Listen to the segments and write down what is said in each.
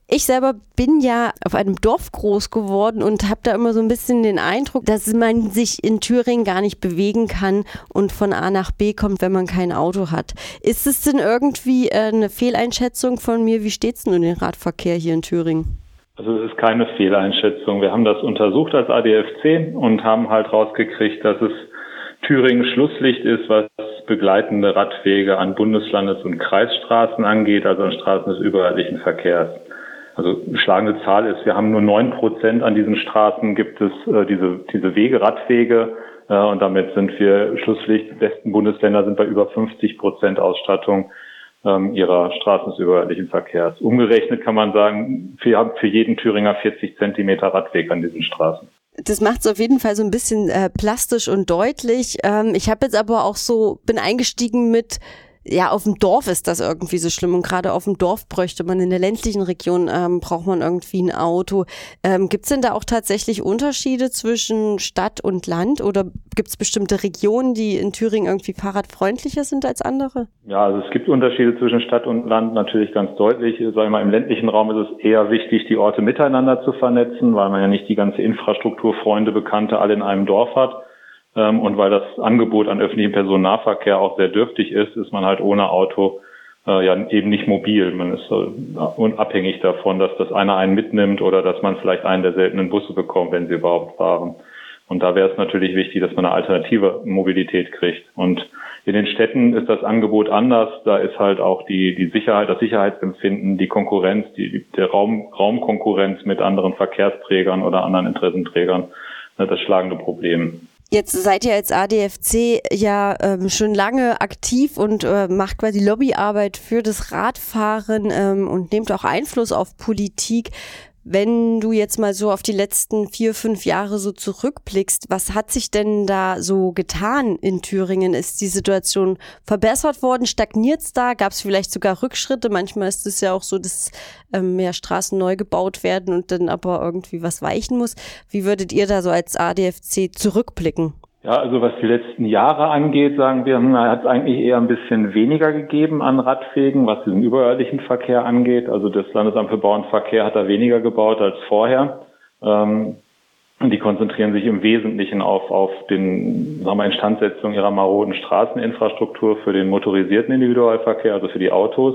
Ich selber bin ja auf einem Dorf groß geworden und habe da immer so ein bisschen den Eindruck, dass man sich in Thüringen gar nicht bewegen kann und von A nach B kommt, wenn man kein Auto hat. Ist es denn irgendwie eine Fehleinschätzung von mir? Wie steht es denn um den Radverkehr hier in Thüringen? Also es ist keine Fehleinschätzung. Wir haben das untersucht als ADFC und haben halt rausgekriegt, dass es Thüringen Schlusslicht ist, was begleitende Radwege an Bundeslandes- und Kreisstraßen angeht, also an Straßen des überörtlichen Verkehrs. Also schlagende Zahl ist, wir haben nur 9% an diesen Straßen gibt es diese Wege, Radwege, und damit sind wir Schlusslicht. Die besten Bundesländer sind bei über 50% Ausstattung ihrer Straßen des überörtlichen Verkehrs. Umgerechnet kann man sagen, wir haben für jeden Thüringer 40 Zentimeter Radweg an diesen Straßen. Das macht es auf jeden Fall so ein bisschen plastisch und deutlich. Ich habe jetzt aber auch bin eingestiegen mit, ja, auf dem Dorf ist das irgendwie so schlimm und gerade auf dem Dorf bräuchte man, in der ländlichen Region braucht man irgendwie ein Auto. Gibt es denn da auch tatsächlich Unterschiede zwischen Stadt und Land oder gibt es bestimmte Regionen, die in Thüringen irgendwie fahrradfreundlicher sind als andere? Ja, also es gibt Unterschiede zwischen Stadt und Land natürlich ganz deutlich. Sagen wir mal, im ländlichen Raum ist es eher wichtig, die Orte miteinander zu vernetzen, weil man ja nicht die ganze Infrastruktur, Freunde, Bekannte alle in einem Dorf hat. Und weil das Angebot an öffentlichem Personennahverkehr auch sehr dürftig ist man halt ohne Auto ja eben nicht mobil. Man ist unabhängig davon, dass das einer einen mitnimmt oder dass man vielleicht einen der seltenen Busse bekommt, wenn sie überhaupt fahren. Und da wäre es natürlich wichtig, dass man eine alternative Mobilität kriegt. Und in den Städten ist das Angebot anders. Da ist halt auch die Sicherheit, das Sicherheitsempfinden, die Konkurrenz, der Raumkonkurrenz mit anderen Verkehrsträgern oder anderen Interessenträgern das schlagende Problem. Jetzt seid ihr als ADFC ja schon lange aktiv und macht quasi Lobbyarbeit für das Radfahren und nehmt auch Einfluss auf Politik. Wenn du jetzt mal so auf die letzten 4-5 Jahre so zurückblickst, was hat sich denn da so getan in Thüringen? Ist die Situation verbessert worden? Stagniert es da? Gab es vielleicht sogar Rückschritte? Manchmal ist es ja auch so, dass mehr Straßen neu gebaut werden und dann aber irgendwie was weichen muss. Wie würdet ihr da so als ADFC zurückblicken? Ja, also was die letzten Jahre angeht, sagen wir, hat es eigentlich eher ein bisschen weniger gegeben an Radwegen, was diesen überörtlichen Verkehr angeht. Also das Landesamt für Bau und Verkehr hat da weniger gebaut als vorher. Und die konzentrieren sich im Wesentlichen auf Instandsetzung ihrer maroden Straßeninfrastruktur für den motorisierten Individualverkehr, also für die Autos.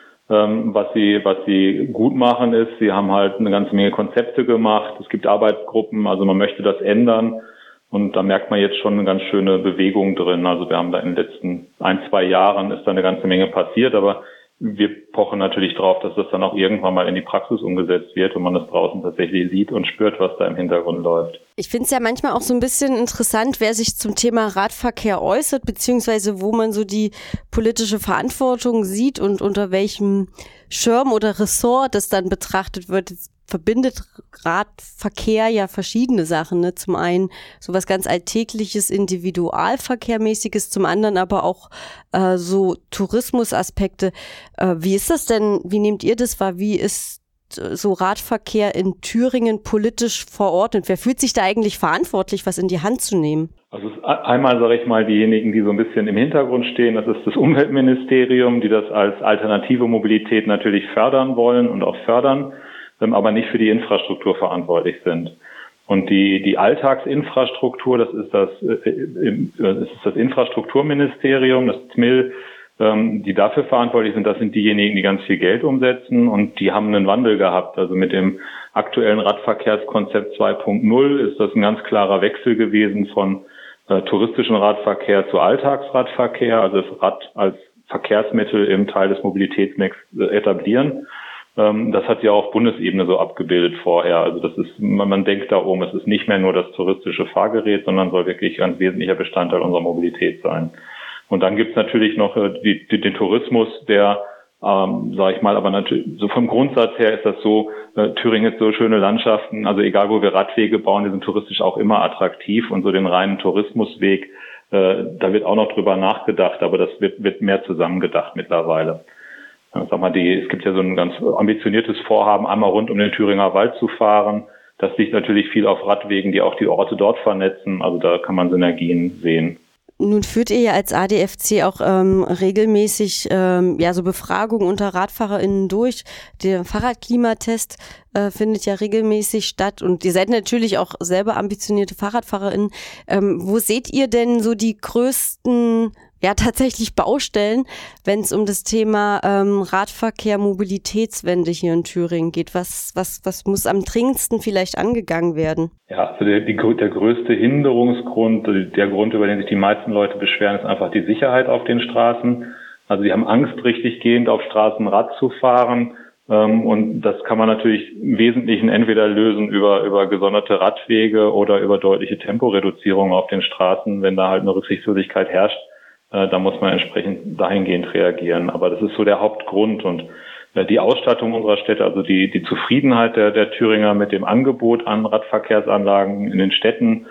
Was sie gut machen ist, sie haben halt eine ganze Menge Konzepte gemacht. Es gibt Arbeitsgruppen, also man möchte das ändern. Und da merkt man jetzt schon eine ganz schöne Bewegung drin. Also wir haben da in den letzten 1-2 Jahren ist da eine ganze Menge passiert, aber wir pochen natürlich drauf, dass das dann auch irgendwann mal in die Praxis umgesetzt wird und man das draußen tatsächlich sieht und spürt, was da im Hintergrund läuft. Ich finde es ja manchmal auch so ein bisschen interessant, wer sich zum Thema Radverkehr äußert, beziehungsweise wo man so die politische Verantwortung sieht und unter welchem Schirm oder Ressort das dann betrachtet wird. Jetzt verbindet Radverkehr ja verschiedene Sachen, ne? Zum einen sowas ganz Alltägliches, Individualverkehrmäßiges, zum anderen aber auch so Tourismusaspekte. Wie ist das denn, wie nehmt ihr das wahr? Wie ist so Radverkehr in Thüringen politisch verordnet? Wer fühlt sich da eigentlich verantwortlich, was in die Hand zu nehmen? Also einmal sage ich mal diejenigen, die so ein bisschen im Hintergrund stehen, das ist das Umweltministerium, die das als alternative Mobilität natürlich fördern wollen und auch fördern, aber nicht für die Infrastruktur verantwortlich sind. Und die Alltagsinfrastruktur, das ist das Infrastrukturministerium, das TMIL, die dafür verantwortlich sind, das sind diejenigen, die ganz viel Geld umsetzen und die haben einen Wandel gehabt. Also mit dem aktuellen Radverkehrskonzept 2.0 ist das ein ganz klarer Wechsel gewesen von touristischen Radverkehr zu Alltagsradverkehr, also das Rad als Verkehrsmittel im Teil des Mobilitätsmix etablieren. Das hat ja auf Bundesebene so abgebildet vorher. Also das ist, man denkt darum, es ist nicht mehr nur das touristische Fahrgerät, sondern soll wirklich ein ganz wesentlicher Bestandteil unserer Mobilität sein. Und dann gibt's natürlich noch den Tourismus, der, sage ich mal, aber natürlich so vom Grundsatz her ist das so, Thüringen hat so schöne Landschaften, also egal wo wir Radwege bauen, die sind touristisch auch immer attraktiv und so den reinen Tourismusweg, da wird auch noch drüber nachgedacht, aber das wird mehr zusammengedacht mittlerweile. Sag mal, es gibt ja so ein ganz ambitioniertes Vorhaben, einmal rund um den Thüringer Wald zu fahren. Das liegt natürlich viel auf Radwegen, die auch die Orte dort vernetzen. Also da kann man Synergien sehen. Nun führt ihr ja als ADFC auch regelmäßig so Befragungen unter RadfahrerInnen durch. Der Fahrradklimatest findet ja regelmäßig statt und ihr seid natürlich auch selber ambitionierte FahrradfahrerInnen. Wo seht ihr denn so die größten tatsächlich Baustellen, wenn es um das Thema Radverkehr, Mobilitätswende hier in Thüringen geht? Was muss am dringendsten vielleicht angegangen werden? Ja, also der größte Hinderungsgrund, der Grund, über den sich die meisten Leute beschweren, ist einfach die Sicherheit auf den Straßen. Also sie haben Angst, richtig gehend auf Straßen Rad zu fahren. Und das kann man natürlich im Wesentlichen entweder lösen über gesonderte Radwege oder über deutliche Temporeduzierung auf den Straßen, wenn da halt eine Rücksichtslosigkeit herrscht. Da muss man entsprechend dahingehend reagieren. Aber das ist so der Hauptgrund. Und die Ausstattung unserer Städte, also die Zufriedenheit der Thüringer mit dem Angebot an Radverkehrsanlagen in den Städten,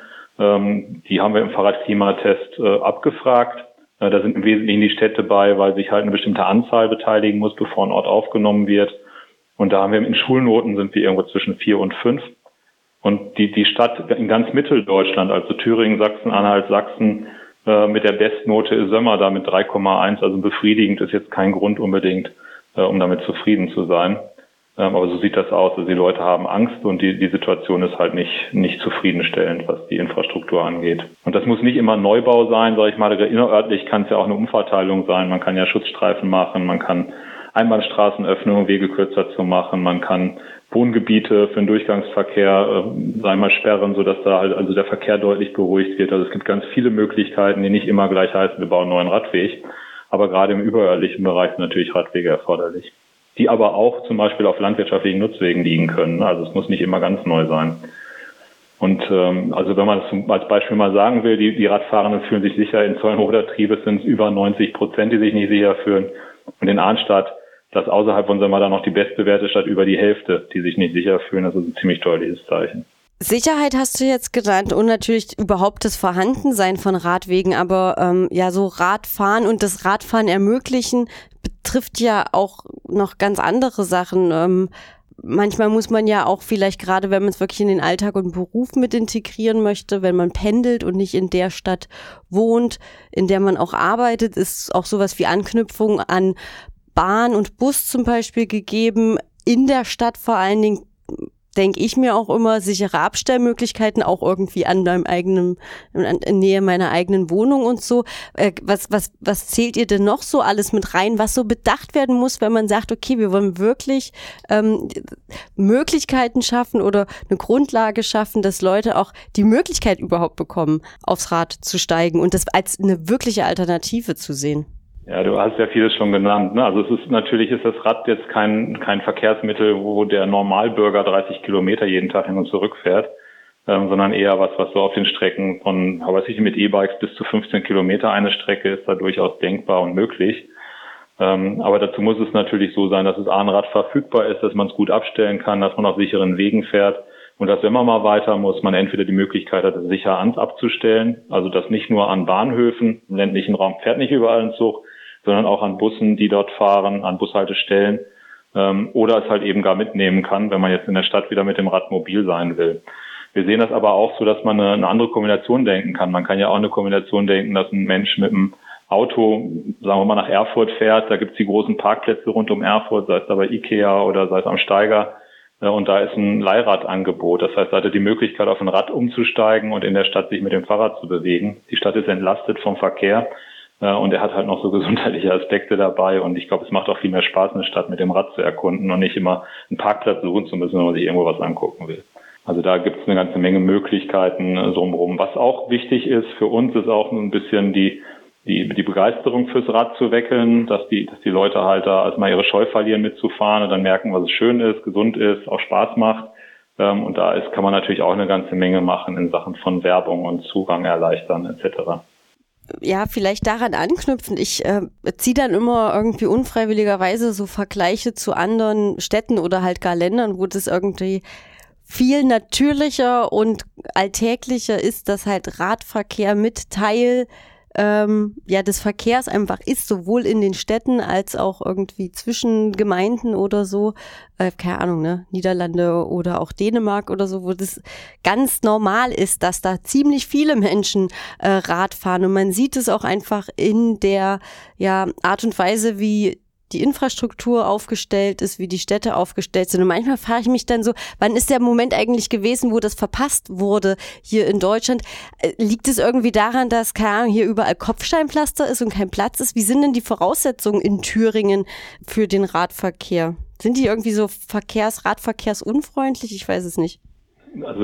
die haben wir im Fahrradklimatest abgefragt. Da sind im Wesentlichen die Städte bei, weil sich halt eine bestimmte Anzahl beteiligen muss, bevor ein Ort aufgenommen wird. Und da haben wir in Schulnoten sind wir irgendwo zwischen 4 und 5. Und die Stadt in ganz Mitteldeutschland, also Thüringen, Sachsen-Anhalt, Sachsen, mit der Bestnote ist Sömmer da mit 3,1, also befriedigend ist jetzt kein Grund unbedingt, um damit zufrieden zu sein. Aber so sieht das aus. Also die Leute haben Angst und die Situation ist halt nicht zufriedenstellend, was die Infrastruktur angeht. Und das muss nicht immer Neubau sein, sage ich mal. Innerörtlich kann es ja auch eine Umverteilung sein. Man kann ja Schutzstreifen machen, man kann Einbahnstraßen öffnen, um Wege kürzer zu machen. Man kann Wohngebiete für den Durchgangsverkehr, sperren, sodass da halt also der Verkehr deutlich beruhigt wird. Also es gibt ganz viele Möglichkeiten, die nicht immer gleich heißen, wir bauen einen neuen Radweg. Aber gerade im überörtlichen Bereich sind natürlich Radwege erforderlich, die aber auch zum Beispiel auf landwirtschaftlichen Nutzwegen liegen können. Also es muss nicht immer ganz neu sein. Und also wenn man das als Beispiel mal sagen will, die Radfahrenden fühlen sich sicher. In Zeulenroder Triebes sind es über 90%, die sich nicht sicher fühlen. Und in Arnstadt, das außerhalb von Sömmer dann noch die bestbewährte Stadt, über die Hälfte, die sich nicht sicher fühlen. Das ist ein ziemlich deutliches Zeichen. Sicherheit hast du jetzt genannt und natürlich überhaupt das Vorhandensein von Radwegen, aber so Radfahren und das Radfahren ermöglichen betrifft ja auch noch ganz andere Sachen. Manchmal muss man ja auch vielleicht gerade, wenn man es wirklich in den Alltag und Beruf mit integrieren möchte, wenn man pendelt und nicht in der Stadt wohnt, in der man auch arbeitet, ist auch sowas wie Anknüpfung an Bahn und Bus zum Beispiel gegeben. In der Stadt vor allen Dingen denke ich mir auch immer sichere Abstellmöglichkeiten, auch irgendwie in Nähe meiner eigenen Wohnung und so. Was zählt ihr denn noch so alles mit rein, was so bedacht werden muss, wenn man sagt, okay, wir wollen wirklich Möglichkeiten schaffen oder eine Grundlage schaffen, dass Leute auch die Möglichkeit überhaupt bekommen, aufs Rad zu steigen und das als eine wirkliche Alternative zu sehen? Ja, du hast ja vieles schon genannt, ne? Also natürlich ist das Rad jetzt kein Verkehrsmittel, wo der Normalbürger 30 Kilometer jeden Tag hin und zurück fährt, sondern eher was so auf den Strecken von, mit E-Bikes bis zu 15 Kilometer eine Strecke ist da durchaus denkbar und möglich. Aber dazu muss es natürlich so sein, dass es ein Rad verfügbar ist, dass man es gut abstellen kann, dass man auf sicheren Wegen fährt und dass, wenn man mal weiter muss, man entweder die Möglichkeit hat, es sicher abzustellen, also dass nicht nur an Bahnhöfen, im ländlichen Raum fährt nicht überall ein Zug, sondern auch an Bussen, die dort fahren, an Bushaltestellen, oder es halt eben gar mitnehmen kann, wenn man jetzt in der Stadt wieder mit dem Rad mobil sein will. Wir sehen das aber auch so, dass man eine andere Kombination denken kann. Man kann ja auch eine Kombination denken, dass ein Mensch mit einem Auto, sagen wir mal, nach Erfurt fährt. Da gibt's die großen Parkplätze rund um Erfurt, sei es da bei Ikea oder sei es am Steiger. Und da ist ein Leihradangebot. Das heißt, da hat er die Möglichkeit, auf ein Rad umzusteigen und in der Stadt sich mit dem Fahrrad zu bewegen. Die Stadt ist entlastet vom Verkehr. Und er hat halt noch so gesundheitliche Aspekte dabei. Und ich glaube, es macht auch viel mehr Spaß, eine Stadt mit dem Rad zu erkunden und nicht immer einen Parkplatz suchen zu müssen, wenn man sich irgendwo was angucken will. Also da gibt es eine ganze Menge Möglichkeiten drumherum. Was auch wichtig ist für uns, ist auch ein bisschen die Begeisterung fürs Rad zu wecken, dass die Leute halt da erstmal ihre Scheu verlieren mitzufahren und dann merken, was es schön ist, gesund ist, auch Spaß macht. Und da kann man natürlich auch eine ganze Menge machen in Sachen von Werbung und Zugang erleichtern etc. Ja, vielleicht daran anknüpfen. Ich ziehe dann immer irgendwie unfreiwilligerweise so Vergleiche zu anderen Städten oder halt gar Ländern, wo das irgendwie viel natürlicher und alltäglicher ist, dass halt Radverkehr mit Teil des Verkehrs einfach ist, sowohl in den Städten als auch irgendwie zwischen Gemeinden oder so, keine Ahnung, ne, Niederlande oder auch Dänemark oder so, wo das ganz normal ist, dass da ziemlich viele Menschen Rad fahren und man sieht es auch einfach in der Art und Weise, wie die Infrastruktur aufgestellt ist, wie die Städte aufgestellt sind. Und manchmal frage ich mich dann so, wann ist der Moment eigentlich gewesen, wo das verpasst wurde hier in Deutschland? Liegt es irgendwie daran, dass, keine Ahnung, hier überall Kopfsteinpflaster ist und kein Platz ist? Wie sind denn die Voraussetzungen in Thüringen für den Radverkehr? Sind die irgendwie so radverkehrsunfreundlich? Ich weiß es nicht. Also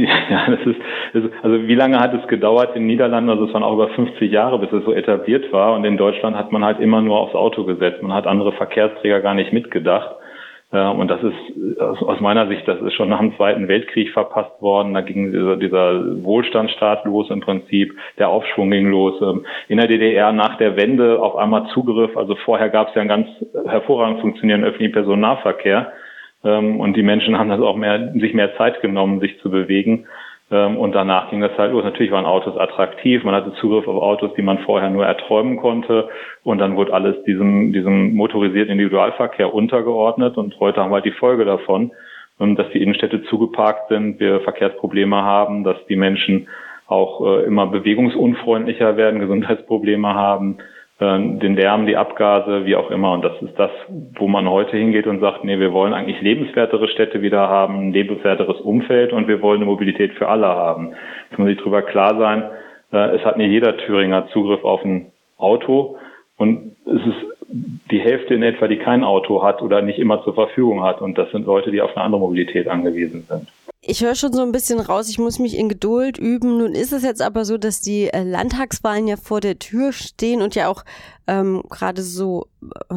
also wie lange hat es gedauert in den Niederlanden? Also es waren auch über 50 Jahre, bis es so etabliert war. Und in Deutschland hat man halt immer nur aufs Auto gesetzt. Man hat andere Verkehrsträger gar nicht mitgedacht. Und das ist aus meiner Sicht, das ist schon nach dem Zweiten Weltkrieg verpasst worden. Da ging dieser Wohlstandsstaat los im Prinzip. Der Aufschwung ging los. In der DDR nach der Wende auf einmal Zugriff. Also vorher gab es ja einen ganz hervorragend funktionierenden öffentlichen Personennahverkehr. Und die Menschen haben das auch sich mehr Zeit genommen, sich zu bewegen. Und danach ging das halt los. Natürlich waren Autos attraktiv. Man hatte Zugriff auf Autos, die man vorher nur erträumen konnte. Und dann wurde alles diesem motorisierten Individualverkehr untergeordnet. Und heute haben wir halt die Folge davon, dass die Innenstädte zugeparkt sind, wir Verkehrsprobleme haben, dass die Menschen auch immer bewegungsunfreundlicher werden, Gesundheitsprobleme haben, den Lärm, die Abgase, wie auch immer. Und das ist das, wo man heute hingeht und sagt, nee, wir wollen eigentlich lebenswertere Städte wieder haben, ein lebenswerteres Umfeld und wir wollen eine Mobilität für alle haben. Jetzt muss ich drüber klar sein, es hat nicht jeder Thüringer Zugriff auf ein Auto und es ist die Hälfte in etwa, die kein Auto hat oder nicht immer zur Verfügung hat. Und das sind Leute, die auf eine andere Mobilität angewiesen sind. Ich höre schon so ein bisschen raus, ich muss mich in Geduld üben. Nun ist es jetzt aber so, dass die Landtagswahlen ja vor der Tür stehen und ja auch gerade so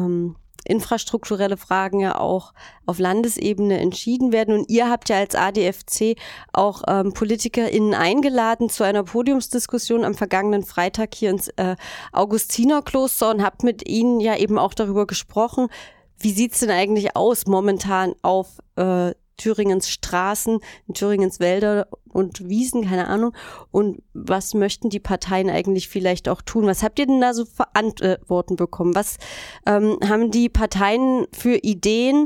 infrastrukturelle Fragen ja auch auf Landesebene entschieden werden. Und ihr habt ja als ADFC auch PolitikerInnen eingeladen zu einer Podiumsdiskussion am vergangenen Freitag hier ins Augustinerkloster und habt mit ihnen ja eben auch darüber gesprochen, wie sieht's denn eigentlich aus momentan auf Thüringens Straßen, in Thüringens Wälder und Wiesen, keine Ahnung. Und was möchten die Parteien eigentlich vielleicht auch tun? Was habt ihr denn da so für Antworten bekommen? Was haben die Parteien für Ideen,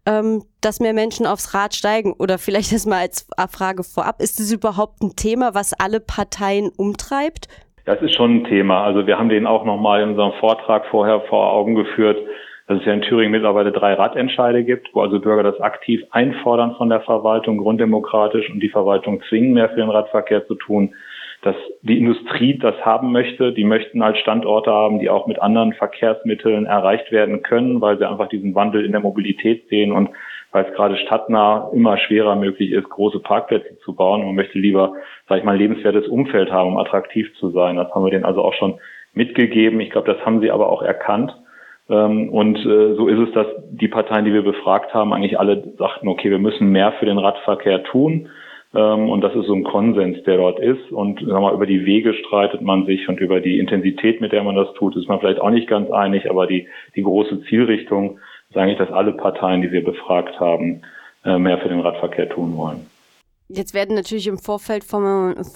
dass mehr Menschen aufs Rad steigen? Oder vielleicht erstmal als Frage vorab, ist das überhaupt ein Thema, was alle Parteien umtreibt? Das ist schon ein Thema. Also wir haben den auch nochmal in unserem Vortrag vorher vor Augen geführt, dass es ja in Thüringen mittlerweile 3 Radentscheide gibt, wo also Bürger das aktiv einfordern von der Verwaltung, grunddemokratisch, und die Verwaltung zwingen, mehr für den Radverkehr zu tun, dass die Industrie das haben möchte. Die möchten halt Standorte haben, die auch mit anderen Verkehrsmitteln erreicht werden können, weil sie einfach diesen Wandel in der Mobilität sehen und weil es gerade stadtnah immer schwerer möglich ist, große Parkplätze zu bauen. Und man möchte lieber, sag ich mal, ein lebenswertes Umfeld haben, um attraktiv zu sein. Das haben wir denen also auch schon mitgegeben. Ich glaube, das haben sie aber auch erkannt. Und so ist es, dass die Parteien, die wir befragt haben, eigentlich alle sagten, okay, wir müssen mehr für den Radverkehr tun. Und das ist so ein Konsens, der dort ist. Und sagen wir mal, über die Wege streitet man sich und über die Intensität, mit der man das tut, ist man vielleicht auch nicht ganz einig. Aber die große Zielrichtung ist eigentlich, dass alle Parteien, die wir befragt haben, mehr für den Radverkehr tun wollen. Jetzt werden natürlich im Vorfeld von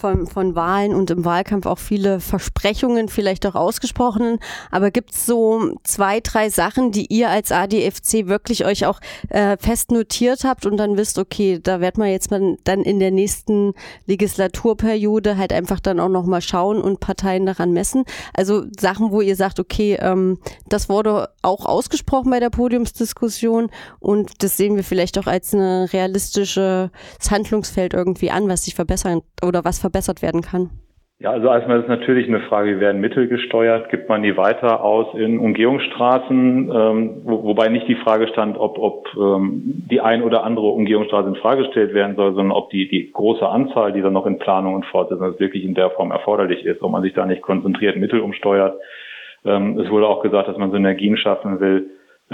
Wahlen und im Wahlkampf auch viele Versprechungen vielleicht auch ausgesprochen. Aber gibt es so 2, 3 Sachen, die ihr als ADFC wirklich euch auch fest notiert habt und dann wisst, okay, da wird man jetzt dann in der nächsten Legislaturperiode halt einfach dann auch nochmal schauen und Parteien daran messen? Also Sachen, wo ihr sagt, okay, das wurde auch ausgesprochen bei der Podiumsdiskussion und das sehen wir vielleicht auch als ein realistisches Handlungsfeld irgendwie an, was sich verbessern oder was verbessert werden kann? Ja, also erstmal ist natürlich eine Frage, wie werden Mittel gesteuert? Gibt man die weiter aus in Umgehungsstraßen? Wobei nicht die Frage stand, ob die ein oder andere Umgehungsstraße in Frage gestellt werden soll, sondern ob die große Anzahl, die dann noch in Planung und Fortsetzung wirklich in der Form erforderlich ist, ob man sich da nicht konzentriert Mittel umsteuert. Es wurde auch gesagt, dass man Synergien schaffen will.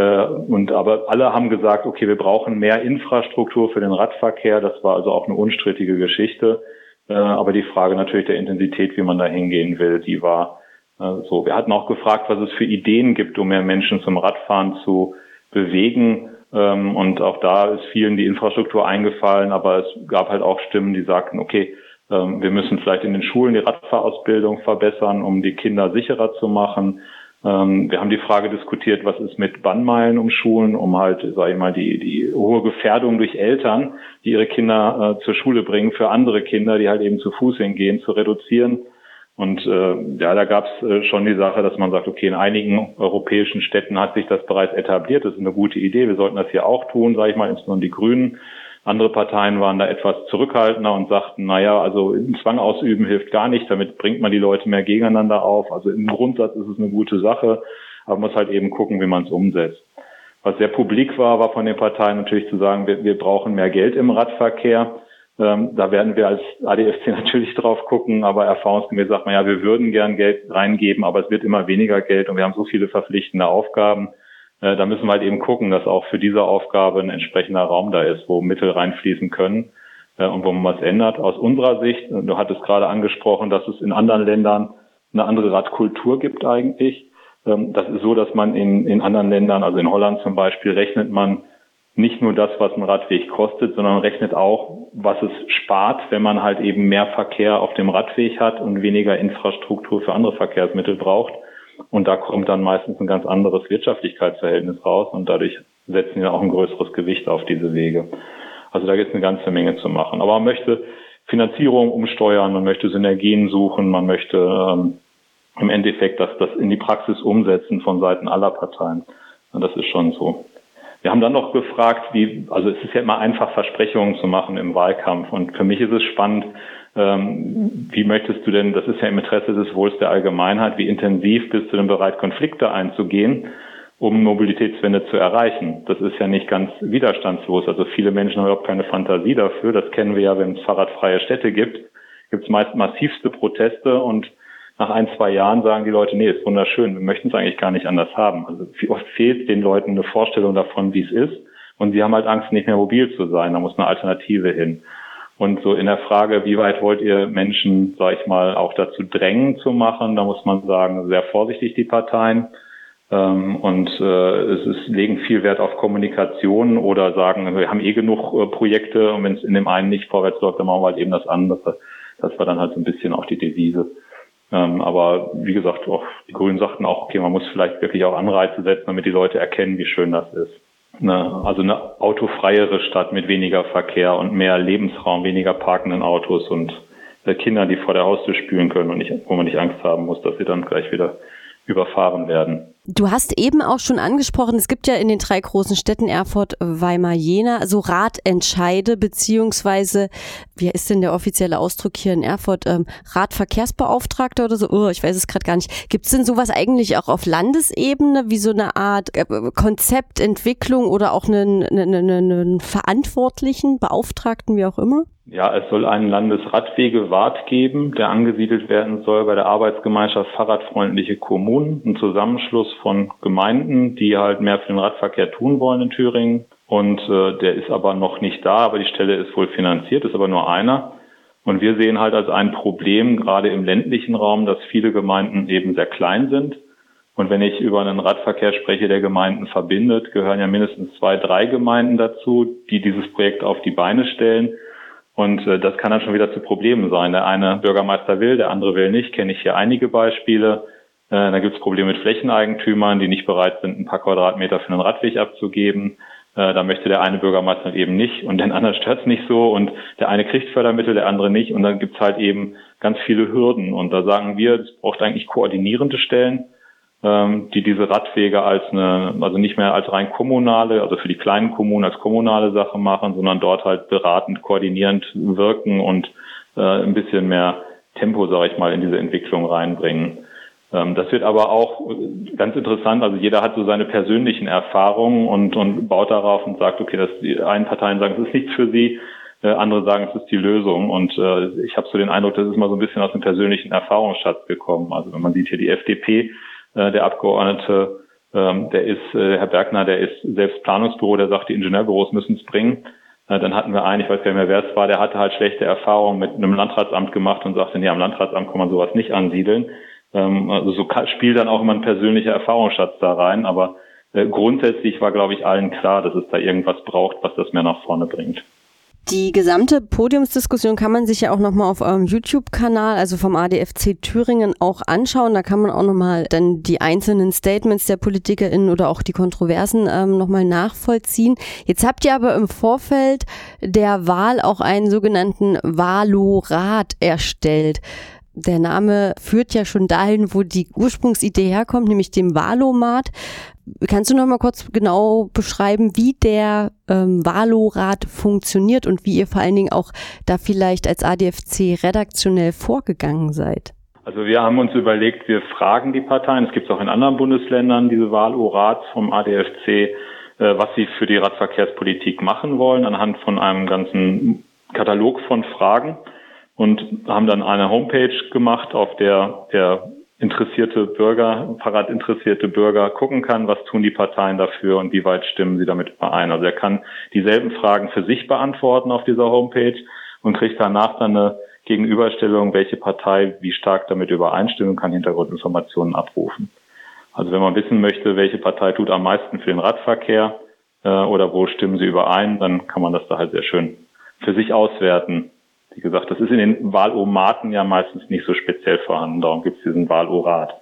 Aber alle haben gesagt, okay, wir brauchen mehr Infrastruktur für den Radverkehr. Das war also auch eine unstrittige Geschichte. Aber die Frage natürlich der Intensität, wie man da hingehen will, die war so. Wir hatten auch gefragt, was es für Ideen gibt, um mehr Menschen zum Radfahren zu bewegen. Und auch da ist vielen die Infrastruktur eingefallen. Aber es gab halt auch Stimmen, die sagten, okay, Wir müssen vielleicht in den Schulen die Radfahrausbildung verbessern, um die Kinder sicherer zu machen. Wir haben die Frage diskutiert, was ist mit Bannmeilen um Schulen, um halt, sage ich mal, die hohe Gefährdung durch Eltern, die ihre Kinder zur Schule bringen, für andere Kinder, die halt eben zu Fuß hingehen, zu reduzieren. Und da gab es schon die Sache, dass man sagt, okay, in einigen europäischen Städten hat sich das bereits etabliert. Das ist eine gute Idee. Wir sollten das hier auch tun, sage ich mal, insbesondere die Grünen. Andere Parteien waren da etwas zurückhaltender und sagten, also Zwang ausüben hilft gar nicht, damit bringt man die Leute mehr gegeneinander auf. Also im Grundsatz ist es eine gute Sache, aber man muss halt eben gucken, wie man es umsetzt. Was sehr publik war von den Parteien natürlich zu sagen, wir brauchen mehr Geld im Radverkehr. Da werden wir als ADFC natürlich drauf gucken, aber erfahrungsgemäß sagt man, wir würden gern Geld reingeben, aber es wird immer weniger Geld und wir haben so viele verpflichtende Aufgaben. Da müssen wir halt eben gucken, dass auch für diese Aufgabe ein entsprechender Raum da ist, wo Mittel reinfließen können und wo man was ändert. Aus unserer Sicht, du hattest gerade angesprochen, dass es in anderen Ländern eine andere Radkultur gibt eigentlich. Das ist so, dass man in anderen Ländern, also in Holland zum Beispiel, rechnet man nicht nur das, was ein Radweg kostet, sondern rechnet auch, was es spart, wenn man halt eben mehr Verkehr auf dem Radweg hat und weniger Infrastruktur für andere Verkehrsmittel braucht. Und da kommt dann meistens ein ganz anderes Wirtschaftlichkeitsverhältnis raus und dadurch setzen wir auch ein größeres Gewicht auf diese Wege. Also da gibt es eine ganze Menge zu machen. Aber man möchte Finanzierung umsteuern, man möchte Synergien suchen, man möchte im Endeffekt das in die Praxis umsetzen von Seiten aller Parteien. Und das ist schon so. Wir haben dann noch gefragt, es ist ja immer einfach, Versprechungen zu machen im Wahlkampf. Und für mich ist es spannend, wie möchtest du denn, das ist ja im Interesse des Wohls der Allgemeinheit, wie intensiv bist du denn bereit, Konflikte einzugehen, um Mobilitätswende zu erreichen? Das ist ja nicht ganz widerstandslos. Also viele Menschen haben überhaupt keine Fantasie dafür. Das kennen wir ja, wenn es fahrradfreie Städte gibt es meist massivste Proteste und nach 1-2 Jahren sagen die Leute, nee, ist wunderschön, wir möchten es eigentlich gar nicht anders haben. Also oft fehlt den Leuten eine Vorstellung davon, wie es ist. Und sie haben halt Angst, nicht mehr mobil zu sein. Da muss eine Alternative hin. Und so in der Frage, wie weit wollt ihr Menschen, sag ich mal, auch dazu drängen zu machen, da muss man sagen, sehr vorsichtig die Parteien. Legen viel Wert auf Kommunikation oder sagen, wir haben genug Projekte und wenn es in dem einen nicht vorwärts läuft, dann machen wir halt eben das andere. Das war dann halt so ein bisschen auch die Devise. Aber wie gesagt, auch die Grünen sagten auch, okay, man muss vielleicht wirklich auch Anreize setzen, damit die Leute erkennen, wie schön das ist. Also eine autofreiere Stadt mit weniger Verkehr und mehr Lebensraum, weniger parkenden Autos und Kinder, die vor der Haustür spülen können und wo man nicht Angst haben muss, dass sie dann gleich wieder überfahren werden. Du hast eben auch schon angesprochen, es gibt ja in den 3 großen Städten Erfurt, Weimar, Jena, so Radentscheide, beziehungsweise, wie ist denn der offizielle Ausdruck hier in Erfurt, Radverkehrsbeauftragter oder so? Ich weiß es gerade gar nicht. Gibt es denn sowas eigentlich auch auf Landesebene, wie so eine Art Konzeptentwicklung oder auch einen Verantwortlichen, Beauftragten, wie auch immer? Ja, es soll einen Landesradwegewart geben, der angesiedelt werden soll bei der Arbeitsgemeinschaft Fahrradfreundliche Kommunen, ein Zusammenschluss von Gemeinden, die halt mehr für den Radverkehr tun wollen in Thüringen. Und der ist aber noch nicht da, aber die Stelle ist wohl finanziert, ist aber nur einer. Und wir sehen halt als ein Problem, gerade im ländlichen Raum, dass viele Gemeinden eben sehr klein sind. Und wenn ich über einen Radverkehr spreche, der Gemeinden verbindet, gehören ja mindestens 2-3 Gemeinden dazu, die dieses Projekt auf die Beine stellen. Und das kann dann schon wieder zu Problemen sein. Der eine Bürgermeister will, der andere will nicht. Kenne ich hier einige Beispiele. Da gibt es Probleme mit Flächeneigentümern, die nicht bereit sind, ein paar Quadratmeter für einen Radweg abzugeben. Da möchte der eine Bürgermeister eben nicht und den anderen stört es nicht so. Und der eine kriegt Fördermittel, der andere nicht. Und dann gibt es halt eben ganz viele Hürden. Und da sagen wir, es braucht eigentlich koordinierende Stellen, die diese Radwege also nicht mehr als rein kommunale, also für die kleinen Kommunen als kommunale Sache machen, sondern dort halt beratend, koordinierend wirken und ein bisschen mehr Tempo, sage ich mal, in diese Entwicklung reinbringen. Das wird aber auch ganz interessant, also jeder hat so seine persönlichen Erfahrungen und baut darauf und sagt, okay, die einen Parteien sagen, es ist nichts für sie, andere sagen, es ist die Lösung. Und ich habe so den Eindruck, das ist mal so ein bisschen aus dem persönlichen Erfahrungsschatz gekommen. Also wenn man sieht hier die FDP, der Abgeordnete, Herr Bergner, der ist selbst Planungsbüro, der sagt, die Ingenieurbüros müssen es bringen. Dann hatten wir einen, ich weiß gar nicht mehr, wer es war, der hatte halt schlechte Erfahrungen mit einem Landratsamt gemacht und sagte, nee, am Landratsamt kann man sowas nicht ansiedeln. Also so spielt dann auch immer ein persönlicher Erfahrungsschatz da rein. Aber grundsätzlich war, glaube ich, allen klar, dass es da irgendwas braucht, was das mehr nach vorne bringt. Die gesamte Podiumsdiskussion kann man sich ja auch nochmal auf eurem YouTube-Kanal, also vom ADFC Thüringen, auch anschauen. Da kann man auch nochmal dann die einzelnen Statements der PolitikerInnen oder auch die Kontroversen nochmal nachvollziehen. Jetzt habt ihr aber im Vorfeld der Wahl auch einen sogenannten Wahlorat erstellt. Der Name führt ja schon dahin, wo die Ursprungsidee herkommt, nämlich dem Wahlomat. Kannst du noch mal kurz genau beschreiben, wie der Wahlorat funktioniert und wie ihr vor allen Dingen auch da vielleicht als ADFC redaktionell vorgegangen seid? Also wir haben uns überlegt, wir fragen die Parteien, es gibt es auch in anderen Bundesländern, diese Wahlorats vom ADFC, was sie für die Radverkehrspolitik machen wollen, anhand von einem ganzen Katalog von Fragen. Und haben dann eine Homepage gemacht, auf der fahrradinteressierte Bürger gucken kann, was tun die Parteien dafür und wie weit stimmen sie damit überein. Also er kann dieselben Fragen für sich beantworten auf dieser Homepage und kriegt danach dann eine Gegenüberstellung, welche Partei wie stark damit übereinstimmt und kann Hintergrundinformationen abrufen. Also wenn man wissen möchte, welche Partei tut am meisten für den Radverkehr oder wo stimmen sie überein, dann kann man das da halt sehr schön für sich auswerten. Wie gesagt, das ist in den Wahlomaten ja meistens nicht so speziell vorhanden, darum gibt es diesen Wahlorat.